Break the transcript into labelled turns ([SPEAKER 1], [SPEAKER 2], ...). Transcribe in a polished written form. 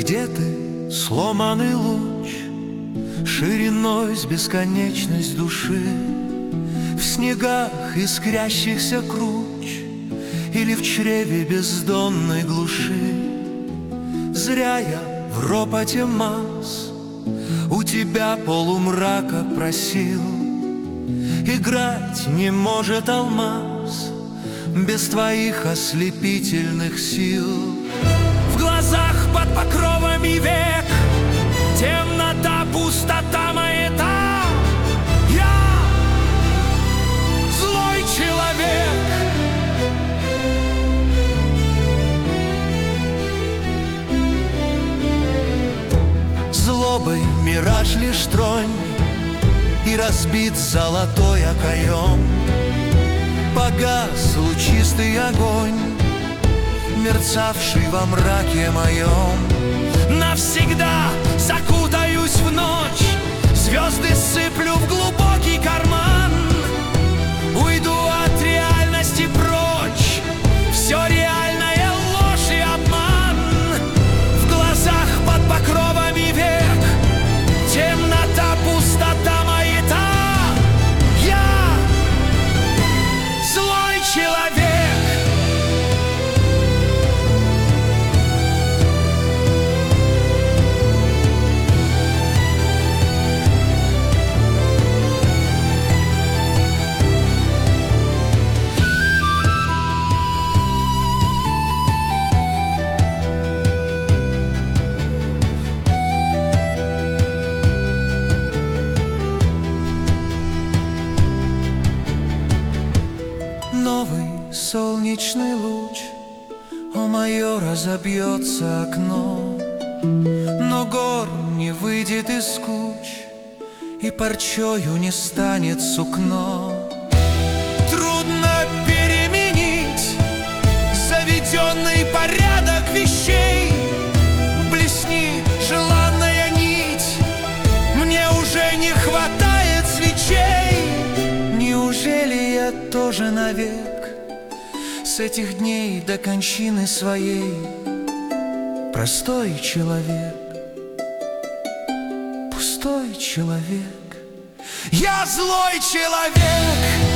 [SPEAKER 1] Где ты, сломанный луч, шириной с бесконечность души, в снегах искрящихся круч или в чреве бездонной глуши? Зря я в ропоте масс у тебя полумрака просил. Играть не может алмаз без твоих ослепительных сил. В глазах под покровами век темнота, пустота маята. Я злой человек. Злобой мираж лишь тронь, и разбит золотой окоем. Погас лучистый огонь, мерцавший во мраке моем. Навсегда закутаюсь в ночь, звезды сыплю в глубокий карман. Уйду от реальности прочь, все реальное ложь и обман. В глазах под покровами век темнота, пустота маята. Я злой человек. Новый солнечный луч у майора забьется окно, но гор не выйдет из куч, и парчою не станет сукно. Трудно переменить заведенный порядок вещей. Блесни, желанная нить, мне уже не хватает свечей. Неужели я тоже навек с этих дней до кончины своей простой человек, пустой человек? Я злой человек.